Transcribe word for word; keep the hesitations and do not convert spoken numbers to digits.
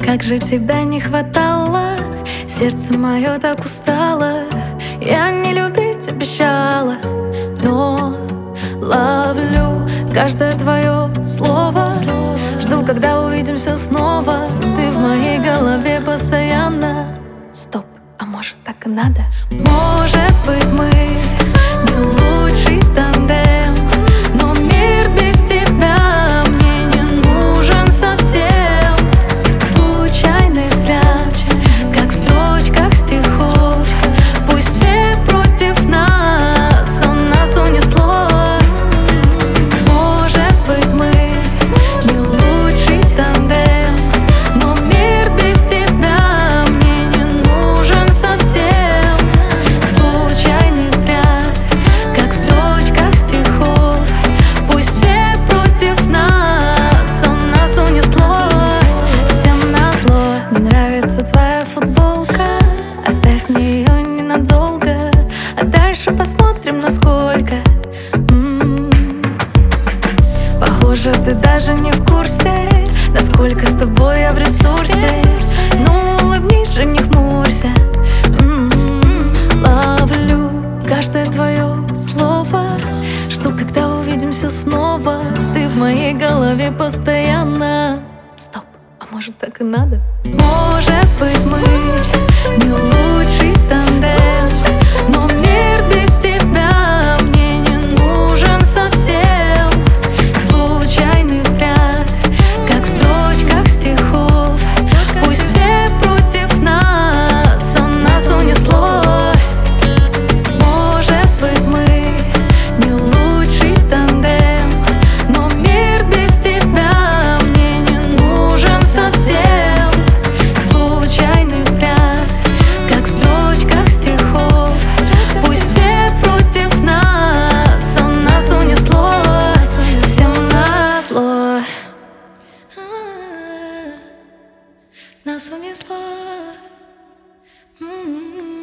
Как же тебя не хватало, сердце мое так устало. Я не любить обещала, но ловлю каждое твое слово. Жду, когда увидимся снова. Ты в моей голове постоянно. Стоп, а может так и надо? Может быть мы не лучший тандем, но мир без тебя мне не нужен совсем. Случайный взгляд, как в строчках стихов. Пусть все против нас, а нас унесло. Может быть мы не лучший тандем, но мир без тебя мне не нужен совсем. Случайный взгляд, как в строчках стихов. Пусть все против нас, а нас унесло. Всем назло. Не нравится твоя футболка, оставь мне ее ненадолго, а дальше посмотрим, насколько. М-м-м. Похоже, ты даже не в курсе, насколько с тобой я в ресурсе. Ну, улыбнись же, не хмурься. М-м-м. Ловлю каждое твое слово. Жду, когда увидимся снова. Ты в моей голове постоянно. Стоп, а может так и надо? Может быть мы не лучший тандем, но мир без тебя мне не нужен совсем. Случайный взгляд, как в строчках стихов. Пусть все против нас, а нас унесло. Может быть мы не лучший тандем, но мир без тебя мне не нужен совсем. Случайный взгляд, как в строчках стихов. Пусть все против нас, а нас унесло. Всем назло. А-а-а. Нас унесло. М-м-м.